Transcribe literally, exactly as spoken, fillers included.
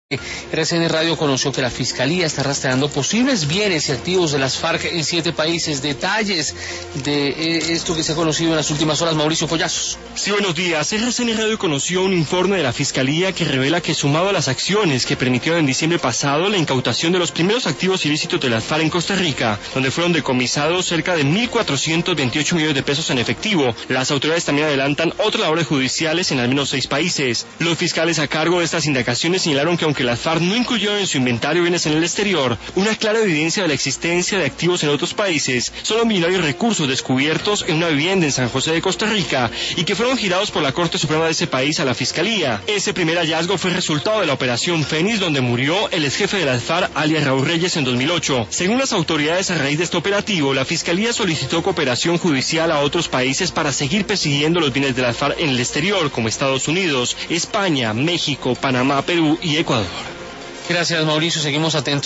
R C N Radio conoció que la Fiscalía está rastreando posibles bienes y activos de las FARC en siete países. Detalles de eh, esto que se ha conocido en las últimas horas, Mauricio Collazos. Sí, buenos días. R C N Radio conoció un informe de la Fiscalía que revela que, sumado a las acciones que permitieron en diciembre pasado la incautación de los primeros activos ilícitos de las FARC en Costa Rica, donde fueron decomisados cerca de mil cuatrocientos veintiocho millones de pesos en efectivo, las autoridades también adelantan otras labores judiciales en al menos seis países. Los fiscales a cargo de estas indagaciones señalaron que aunque las FARC no incluyeron en su inventario bienes en el exterior, una clara evidencia de la existencia de activos en otros países son los millonarios recursos descubiertos en una vivienda en San José de Costa Rica y que fueron girados por la Corte Suprema de ese país a la Fiscalía. Ese primer hallazgo fue resultado de la Operación Fénix, donde murió el exjefe de las FARC, alias Raúl Reyes, en dos mil ocho. Según las autoridades, a raíz de este operativo, la Fiscalía solicitó cooperación judicial a otros países para seguir persiguiendo los bienes de las FARC en el exterior, como Estados Unidos, España, México, Panamá, Perú y Ecuador. Gracias, Mauricio. Seguimos atentos.